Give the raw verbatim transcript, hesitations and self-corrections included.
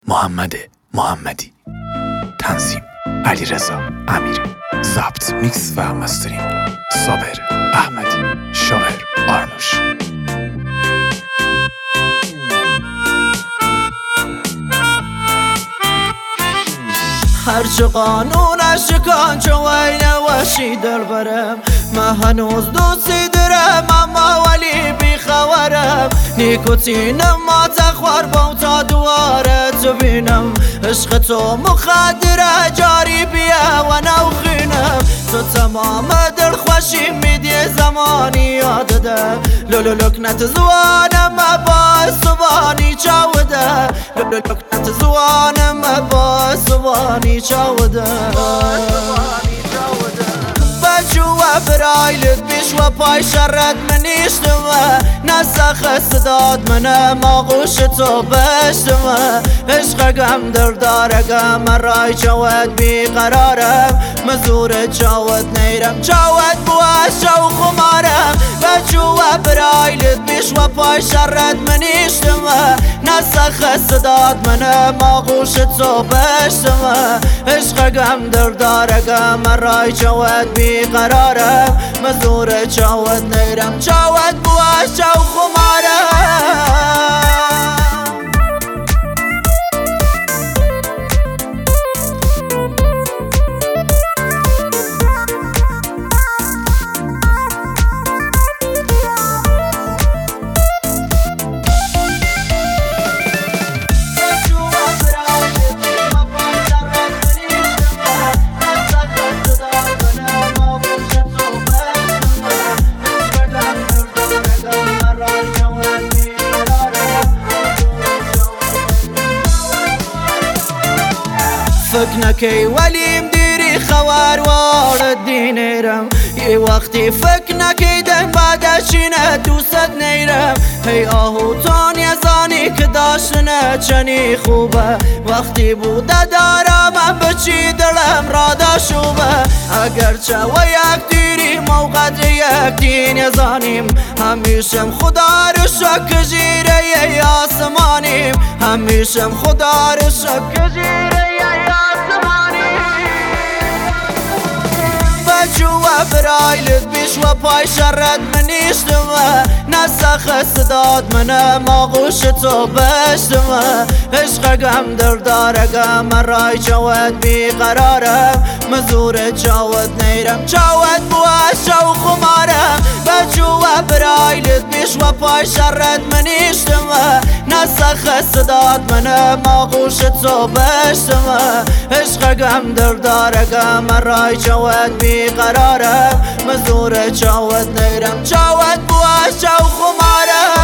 محمد محمدی، تنظیم علیرضا امیری، ضبط میکس و مسترینگ صابر احمدی، شاعر آرنوش. هرچه قانونش کن چو وینه وشی دل برم، من هنوز دوستی درم اما ولی بیخبرم. نیکوتینم ما تخوار بام تا دواره تو بینم، عشق تو مخدره جاری بیا و نوخینم. تو تمام دل خوشی میدی زمانی یاد ده، لولو لکنت زوانم با سوانی چاوده، لولو لکنت زوانم با سوانی چاوده. بچو و برایلت بیش و پای شرد منیشتمه، نسخ صداد منم آغوش تو بشتمه. عشقم دردارگم رای چاوت بیقرارم، مزور چاوت نیرم چاوت بواش و خمارم. بچو و برایلت بیش و پای شرد منیشتمه، نسخ صداد منم آغوش تو بشتمه. عشقم دردارگم رای چاوت بیقرارم، مزور چاوت نیرم چاوت بواش و خمارم. فکر نکی ولی مدیری خوار وارد دینیرم، یه وقتی فکر نکی دن بعدشینه دوست نیرم. هی آهو تان یزانی که داشتنه چنی خوبه، وقتی بوده دارم من بچی دلم را داشوبه. اگرچه و یک دیری موقع یک دین یزانیم، همیشم خدا رو شک جیره ی آسمانیم، همیشم خدا رو شک جیره ی بچو و برایلت بیش و پای شرد منیشتمه، نسخ صداد منم آغوش تو بشتمه. عشقم دردارگم رای چاوت بیقرارم، مزور چاوت نیرم چاوت بواش و خمارم. بچو و برایلت بیش و پای شرد منیشتمه، نسخ صداد منم آغوش تو بشتمه. عشقم دردارگم رای چاوت بیقرارم، مزور چاوت نیرم چاوت بواش و خمارم.